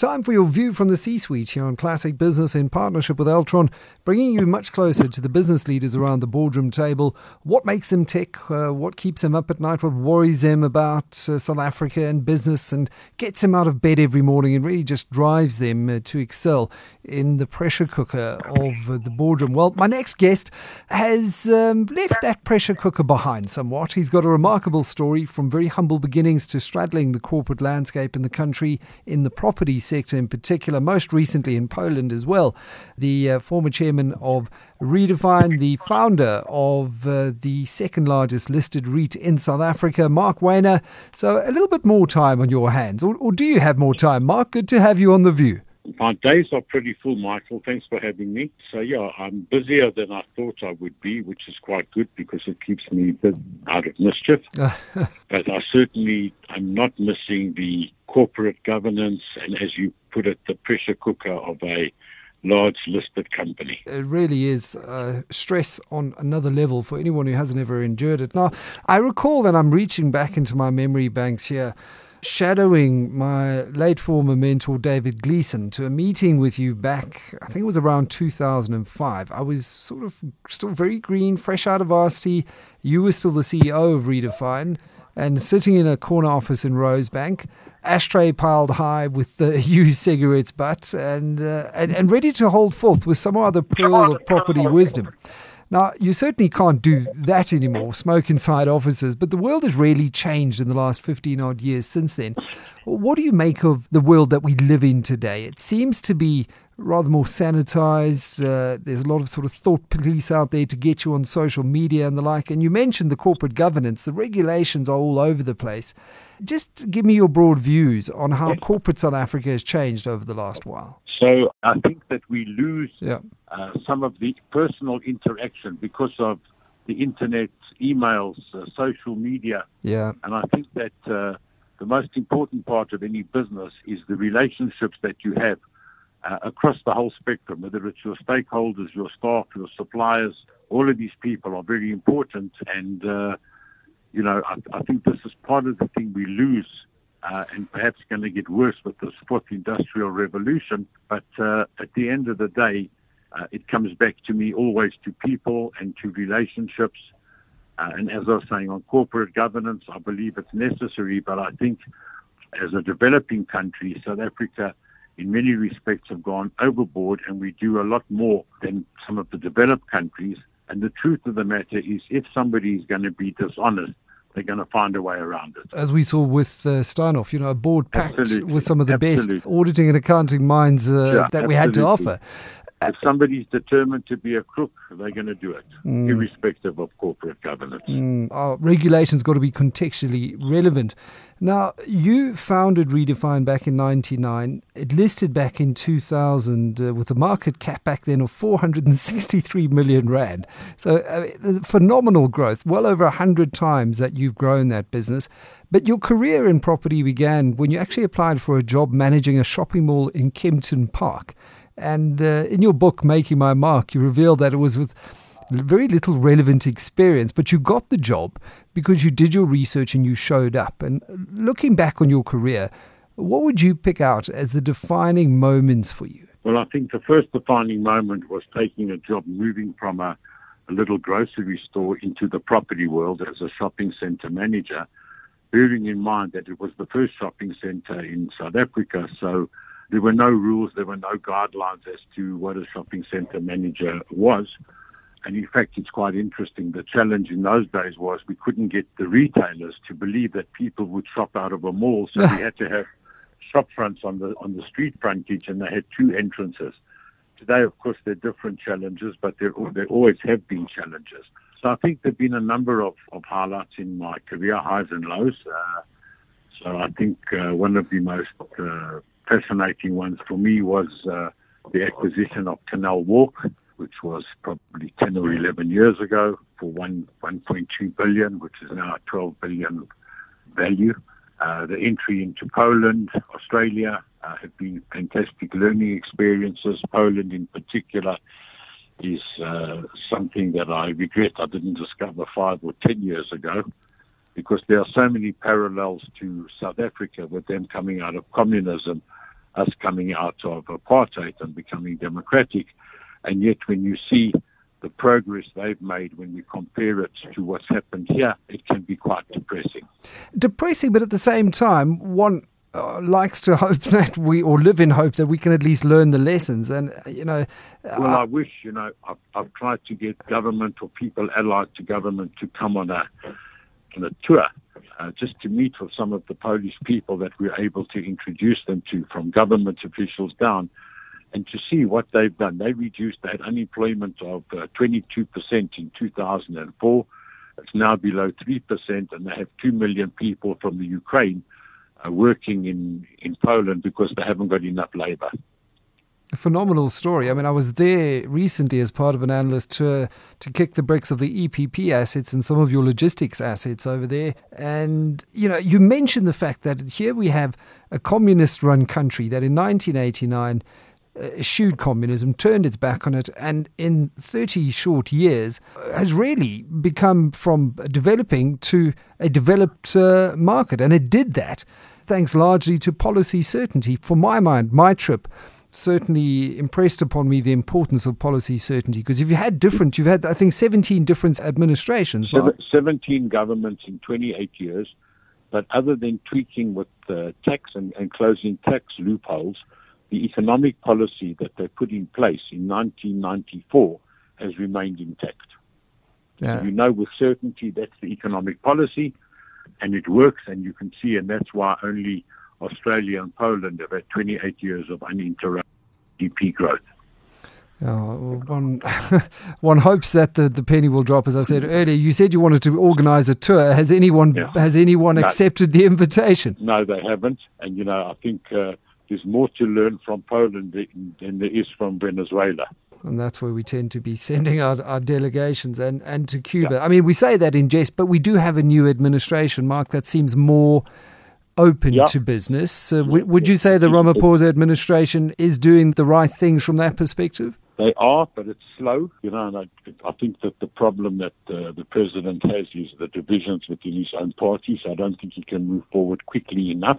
time for your view from the C-suite here on Classic Business in partnership with Altron, bringing you much closer to the business leaders around the boardroom table. What makes them tick? What keeps them up at night? What worries them about South Africa and business and gets them out of bed every morning and really just drives them to excel in the pressure cooker of the boardroom? Well, my next guest has left that pressure cooker behind somewhat. He's got a remarkable story from very humble beginnings to straddling the corporate landscape in the country, in the property sector in particular, most recently in Poland as well. The former chairman of Redefine, the founder of the second largest listed REIT in South Africa, Mark Wayner. So a little bit more time on your hands, or do you have more time, Mark? Good to have you on The View. My days are pretty full, Michael. Thanks for having me. So, I'm busier than I thought I would be, which is quite good because it keeps me a bit out of mischief. But I'm not missing the corporate governance and, as you put it, the pressure cooker of a large listed company. It really is stress on another level for anyone who hasn't ever endured it. Now, I recall that I'm reaching back into my memory banks here, shadowing my late former mentor David Gleeson to a meeting with you back, I think it was around 2005. I was sort of still very green, fresh out of RC. You were still the CEO of Redefine and sitting in a corner office in Rosebank, ashtray piled high with the used cigarettes butt and ready to hold forth with some other pearl of property wisdom. Now, you certainly can't do that anymore, smoke inside offices, but the world has really changed in the last 15-odd years since then. What do you make of the world that we live in today? It seems to be rather more sanitized. There's a lot of sort of thought police out there to get you on social media and the like. And you mentioned the corporate governance. The regulations are all over the place. Just give me your broad views on how corporate South Africa has changed over the last while. So I think that we lose some of the personal interaction because of the internet, emails, social media. Yeah. And I think that the most important part of any business is the relationships that you have across the whole spectrum, whether it's your stakeholders, your staff, your suppliers. All of these people are very important. And, I think this is part of the thing we lose and perhaps going to get worse with this fourth industrial revolution. But at the end of the day, it comes back to me always to people and to relationships. And as I was saying, on corporate governance, I believe it's necessary. But I think as a developing country, South Africa, in many respects, have gone overboard, and we do a lot more than some of the developed countries. And the truth of the matter is, if somebody is going to be dishonest, they're going to find a way around it. As we saw with Steinhoff, a board packed with some of the best auditing and accounting minds that we had to offer. If somebody's determined to be a crook, they're going to do it, irrespective of corporate governance. Our regulations got to be contextually relevant. Now, you founded Redefine back in 1999. It listed back in 2000 with a market cap back then of 463 million rand. So phenomenal growth, well over 100 times that you've grown that business. But your career in property began when you actually applied for a job managing a shopping mall in Kempton Park. And in your book, Making My Mark, you revealed that it was with very little relevant experience, but you got the job because you did your research and you showed up. And looking back on your career, what would you pick out as the defining moments for you? Well, I think the first defining moment was taking a job, moving from a little grocery store into the property world as a shopping centre manager, bearing in mind that it was the first shopping centre in South Africa. So there were no rules, there were no guidelines as to what a shopping centre manager was. And in fact, it's quite interesting. The challenge in those days was we couldn't get the retailers to believe that people would shop out of a mall. So we had to have shop fronts on the street frontage, and they had two entrances. Today, of course, there are different challenges, but there always have been challenges. So I think there have been a number of highlights in my career, highs and lows. So I think one of the most fascinating ones for me was the acquisition of Canal Walk, which was probably 10 or 11 years ago for 1.2 billion, which is now a 12 billion value. The entry into Poland, Australia have been fantastic learning experiences. Poland in particular is something that I regret I didn't discover 5 or 10 years ago, because there are so many parallels to South Africa with them coming out of communism. us coming out of apartheid and becoming democratic. And yet when you see the progress they've made, when we compare it to what's happened here, it can be quite depressing. Depressing, but at the same time, one likes to hope that or live in hope that we can at least learn the lessons. And, well, I wish, I've tried to get government or people allied to government to come on a tour, just to meet with some of the Polish people that we're able to introduce them to, from government officials down, and to see what they've done. They reduced that unemployment of 22% in 2004. It's now below 3%, and they have 2 million people from the Ukraine working in Poland because they haven't got enough labor. A phenomenal story. I mean, I was there recently as part of an analyst tour to kick the bricks of the EPP assets and some of your logistics assets over there. And, you mentioned the fact that here we have a communist-run country that in 1989 eschewed communism, turned its back on it, and in 30 short years has really become from developing to a developed market. And it did that thanks largely to policy certainty. For my mind, my trip certainly impressed upon me the importance of policy certainty, because you've had, I think, 17 different administrations. 17 governments in 28 years, but other than tweaking with tax and closing tax loopholes, the economic policy that they put in place in 1994 has remained intact. Yeah. So with certainty that's the economic policy, and it works, and you can see, and that's why only Australia and Poland have had 28 years of uninterrupted GDP growth. One hopes that the penny will drop. As I said earlier, you said you wanted to organise a tour. Has anyone accepted the invitation? No, they haven't. And I think there's more to learn from Poland than there is from Venezuela. And that's where we tend to be sending out our delegations and to Cuba. Yeah. I mean, we say that in jest, but we do have a new administration, Mark, that seems more open to business. Would you say the Ramaphosa administration is doing the right things from that perspective? They are, but it's slow. And I think that the problem that the president has is the divisions within his own party, so I don't think he can move forward quickly enough.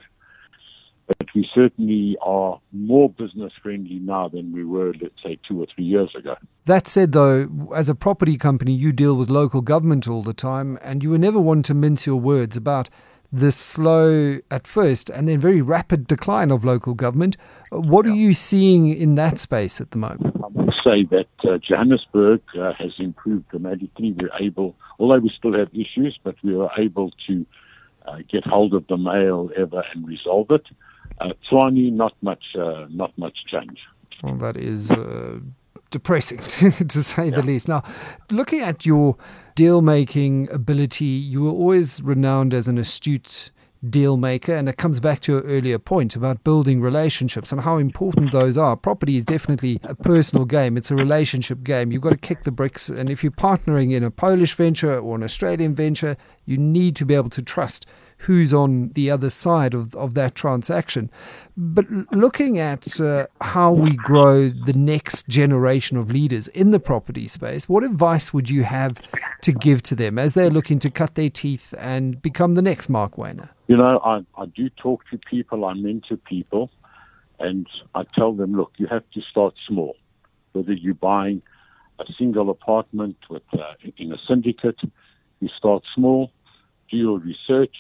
But we certainly are more business-friendly now than we were, let's say, 2 or 3 years ago. That said, though, as a property company, you deal with local government all the time, and you were never one to mince your words about the slow, at first, and then very rapid decline of local government. What are you seeing in that space at the moment? I must say that Johannesburg has improved dramatically. Although we still have issues, but we were able to get hold of the mail ever and resolve it. Tshwane, not much change. Well, that is depressing, to say the least. Now, looking at your deal-making ability, you were always renowned as an astute deal maker, and it comes back to your earlier point about building relationships and how important those are. Property is definitely a personal game. It's a relationship game. You've got to kick the bricks, and if you're partnering in a Polish venture or an Australian venture, you need to be able to trust who's on the other side of that transaction. But looking at how we grow the next generation of leaders in the property space, what advice would you have to give to them as they're looking to cut their teeth and become the next Mark Wayner? I do talk to people, I mentor people, and I tell them, look, you have to start small. Whether you're buying a single apartment in a syndicate, you start small, do your research,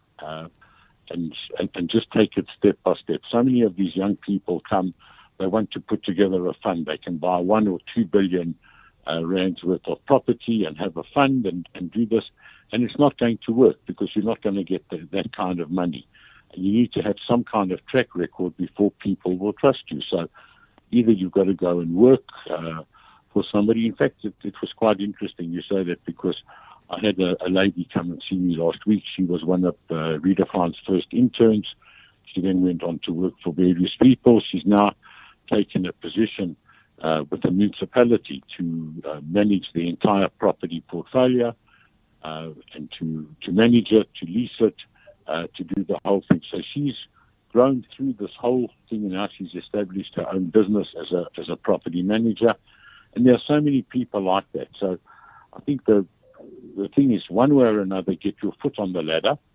and just take it step by step. So many of these young people come, they want to put together a fund. They can buy 1 or 2 billion rands worth of property and have a fund and do this. And it's not going to work because you're not going to get that kind of money. And you need to have some kind of track record before people will trust you. So either you've got to go and work for somebody. In fact, it was quite interesting you say that, because I had a lady come and see me last week. She was one of Redefine's first interns. She then went on to work for various people. She's now taken a position with the municipality to manage the entire property portfolio and to manage it, to lease it, to do the whole thing. So she's grown through this whole thing, and now she's established her own business as a property manager. And there are so many people like that. So I think the thing is, one way or another, get your foot on the ladder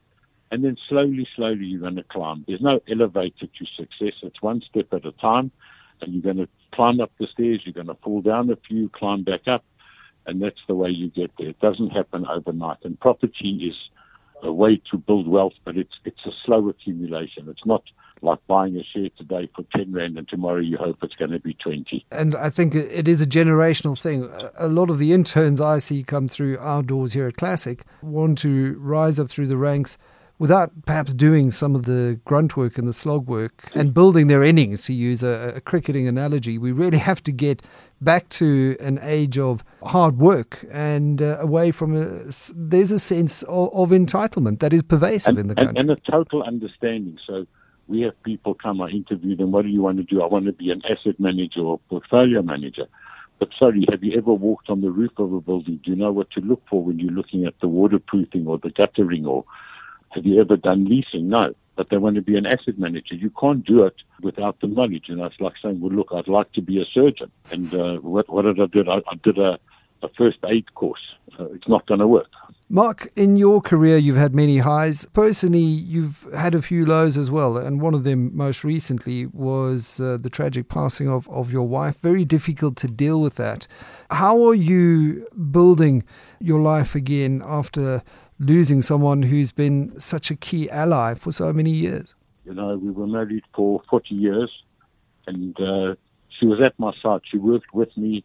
And then slowly, slowly, you're going to climb. There's no elevator to success. It's one step at a time. And you're going to climb up the stairs. You're going to fall down a few, climb back up. And that's the way you get there. It doesn't happen overnight. And property is a way to build wealth, but it's a slow accumulation. It's not like buying a share today for 10 Rand and tomorrow you hope it's going to be 20. And I think it is a generational thing. A lot of the interns I see come through our doors here at Classic want to rise up through the ranks without perhaps doing some of the grunt work and the slog work and building their innings, to use a cricketing analogy. We really have to get back to an age of hard work and away from there's a sense of entitlement that is pervasive in the country. And a total understanding. So we have people come, I interview them, what do you want to do? I want to be an asset manager or portfolio manager. But sorry, have you ever walked on the roof of a building? Do you know what to look for when you're looking at the waterproofing or the guttering, or have you ever done leasing? No. But they want to be an asset manager. You can't do it without the knowledge. It's like saying, well, look, I'd like to be a surgeon. And what did I do? I did a first aid course. It's not going to work. Mark, in your career, you've had many highs. Personally, you've had a few lows as well. And one of them most recently was the tragic passing of your wife. Very difficult to deal with that. How are you building your life again after losing someone who's been such a key ally for so many years? We were married for 40 years, and she was at my side. She worked with me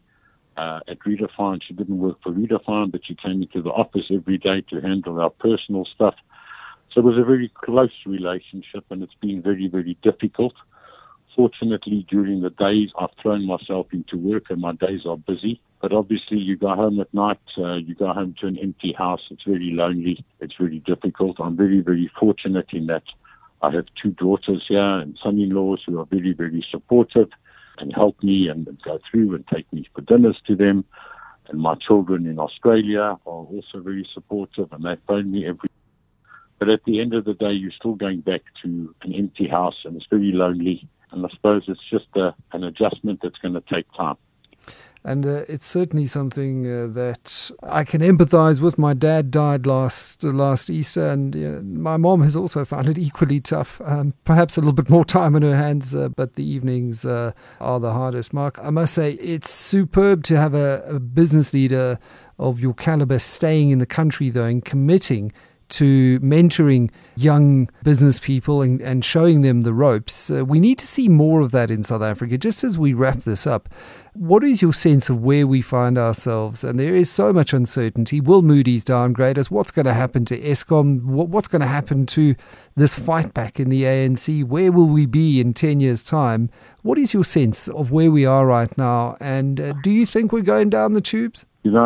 at Redefine. She didn't work for Redefine, but she came into the office every day to handle our personal stuff. So it was a very close relationship, and it's been very, very difficult. Fortunately, during the days, I've thrown myself into work, and my days are busy. But obviously, you go home at night, you go home to an empty house. It's very lonely. It's very difficult. I'm very, very fortunate in that I have 2 daughters here and son-in-laws who are very, very supportive and help me and go through and take me for dinners to them. And my children in Australia are also very supportive, and they phone me every. But at the end of the day, you're still going back to an empty house, and it's very lonely. And I suppose it's just an adjustment that's going to take time. And it's certainly something that I can empathize with. My dad died last Easter, and my mom has also found it equally tough. Perhaps a little bit more time on her hands, but the evenings are the hardest. Mark, I must say, it's superb to have a business leader of your caliber staying in the country, though, and committing to mentoring young business people and showing them the ropes. We need to see more of that in South Africa. Just as we wrap this up, what is your sense of where we find ourselves? And there is so much uncertainty. Will Moody's downgrade us? What's going to happen to Eskom? What's going to happen to this fight back in the ANC? Where will we be in 10 years' time? What is your sense of where we are right now? And do you think we're going down the tubes?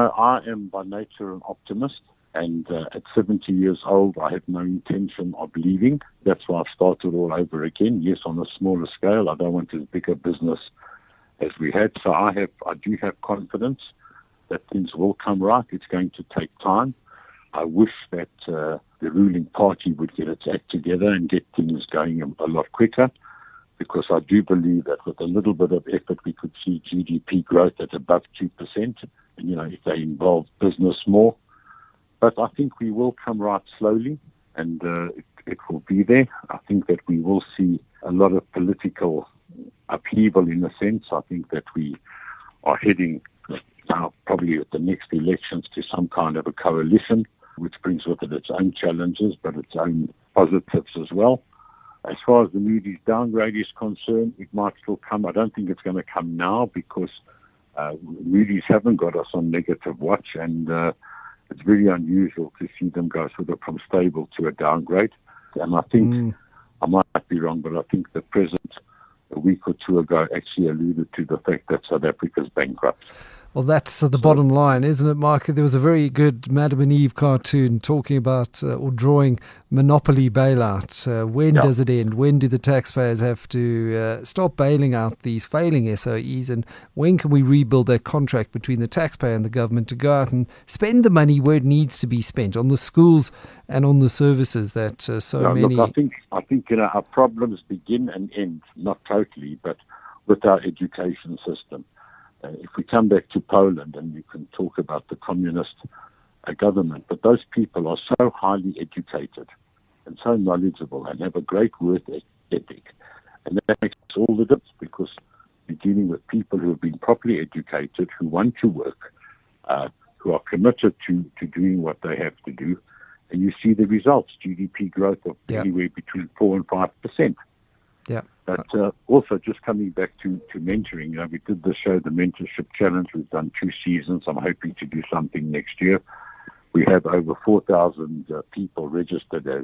I am by nature an optimist. And at 70 years old, I have no intention of leaving. That's why I've started all over again. Yes, on a smaller scale. I don't want as big a business as we had. So I do have confidence that things will come right. It's going to take time. I wish that the ruling party would get its act together and get things going a lot quicker, because I do believe that with a little bit of effort, we could see GDP growth at above 2%. And, if they involve business more. But I think we will come right slowly, and it will be there. I think that we will see a lot of political upheaval in a sense. I think that we are heading now probably at the next elections to some kind of a coalition, which brings with it its own challenges, but its own positives as well. As far as the Moody's downgrade is concerned, it might still come. I don't think it's going to come now because Moody's haven't got us on negative watch, and it's very unusual to see them go sort of from stable to a downgrade. And I think, I might be wrong, but I think the president a week or two ago actually alluded to the fact that South Africa's bankrupt. Well, that's the bottom line, isn't it, Mark? There was a very good Madam and Eve cartoon talking about or drawing monopoly bailout. When does it end? When do the taxpayers have to stop bailing out these failing SOEs? And when can we rebuild that contract between the taxpayer and the government to go out and spend the money where it needs to be spent, on the schools and on the services that many... Look, I think our problems begin and end, not totally, but with our education system. If we come back to Poland, and you can talk about the communist government, but those people are so highly educated and so knowledgeable and have a great work ethic. And that makes all the difference, because you're dealing with people who have been properly educated, who want to work, who are committed to doing what they have to do. And you see the results, GDP growth of anywhere between 4 and 5%. Yeah. But also, just coming back to mentoring, we did the show, the Mentorship Challenge. We've done 2 seasons. I'm hoping to do something next year. We have over 4,000 people registered as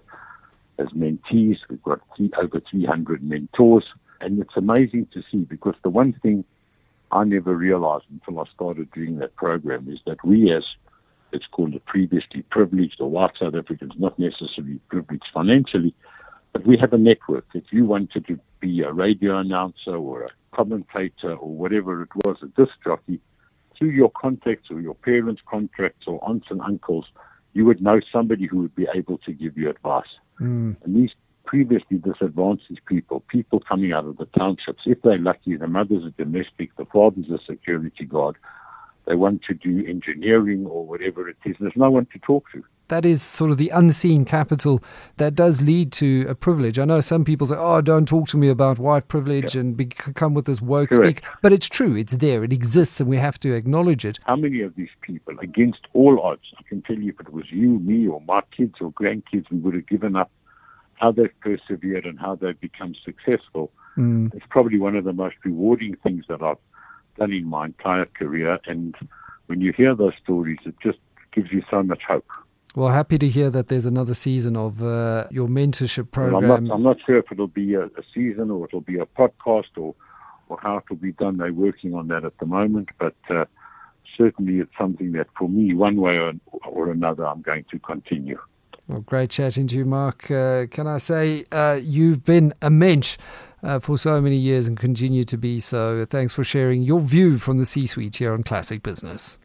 mentees. We've got over 300 mentors. And it's amazing to see, because the one thing I never realized until I started doing that program is that we, as it's called the previously privileged or white South Africans, not necessarily privileged financially, but we have a network. If you wanted to be a radio announcer or a commentator or whatever it was, a disc jockey, through your contacts or your parents' contacts or aunts and uncles, you would know somebody who would be able to give you advice. And these previously disadvantaged people coming out of the townships, if they're lucky, the mother's a domestic, the father's a security guard, they want to do engineering or whatever it is, there's no one to talk to. That is sort of the unseen capital that does lead to a privilege. I know some people say, oh, don't talk to me about white privilege and come with this woke speak. But it's true. It's there. It exists, and we have to acknowledge it. How many of these people, against all odds, I can tell you, if it was you, me, or my kids or grandkids, we would have given up, how they've persevered and how they've become successful. It's probably one of the most rewarding things that I've done in my entire career. And when you hear those stories, it just gives you so much hope. Well, happy to hear that there's another season of your mentorship program. Well, I'm not sure if it'll be a season or it'll be a podcast or how it will be done. They're working on that at the moment, but certainly it's something that for me, one way or another, I'm going to continue. Well, great chatting to you, Mark. Can I say you've been a mensch for so many years and continue to be so. Thanks for sharing your view from the C-suite here on Classic Business.